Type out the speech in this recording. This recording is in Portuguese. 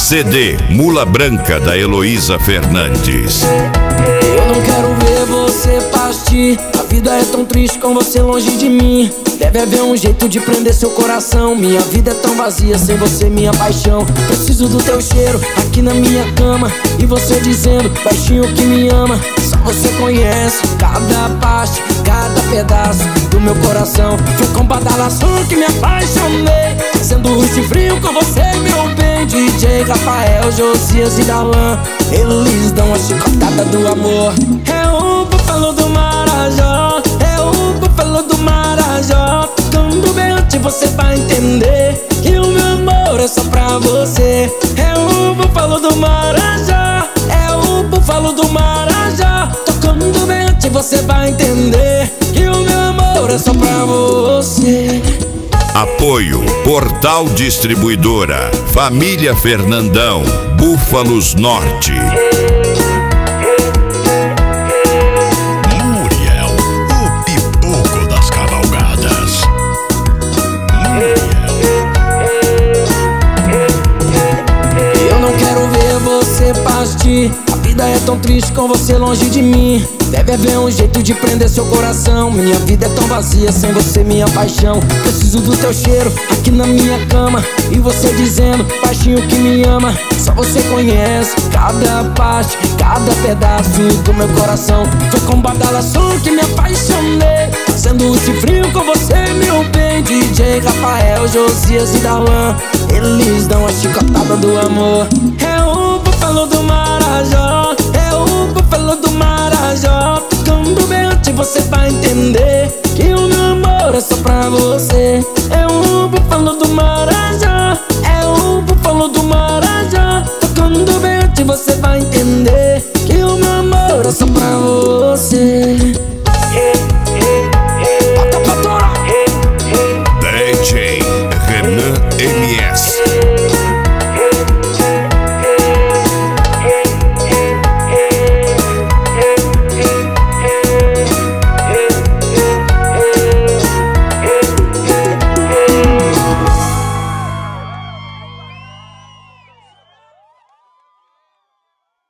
CD Mula Branca, da Heloísa Fernandes. Eu não quero ver você partir. A vida é tão triste com você longe de mim. Deve haver um jeito de prender seu coração. Minha vida é tão vazia sem você, minha paixão. Preciso do teu cheiro aqui na minha cama, e você dizendo baixinho que me ama. Só você conhece cada parte, cada pedaço do meu coração. Foi com badalação que me apaixonei, sendo ruim e frio com você, meu bem. DJ Rafael, Josias e Darlan, eles dão a chicotada do amor. É o búfalo do Marajó, é o búfalo do Marajó. Tocando berrante você vai entender que o meu amor é só pra você. É o búfalo do Marajó, é o búfalo do Marajó. Tocando berrante você vai entender que o meu amor é só pra você. Apoio Portal Distribuidora, Família Fernandão, Búfalos Norte. Muriel, o pipoco das cavalgadas. Eu não quero ver você partir. A vida é tão triste com você longe de mim. Deve haver um jeito de prender seu coração. Minha vida é tão vazia sem você, minha paixão. Preciso do teu cheiro aqui na minha cama, e você dizendo baixinho que me ama. Só você conhece cada parte, cada pedaço do meu coração. Foi com badalação que me apaixonei, sendo esse frio com você, meu bem. DJ Rafael, Josias e Darlan, eles dão a chicotada do amor. É o búfalo do Marajó, é o búfalo do Marajó. Tocando berrante você vai entender que o meu amor é só pra você. É o búfalo do Marajó, é o búfalo do Marajó. Tocando berrante você vai entender que o meu amor é só pra você.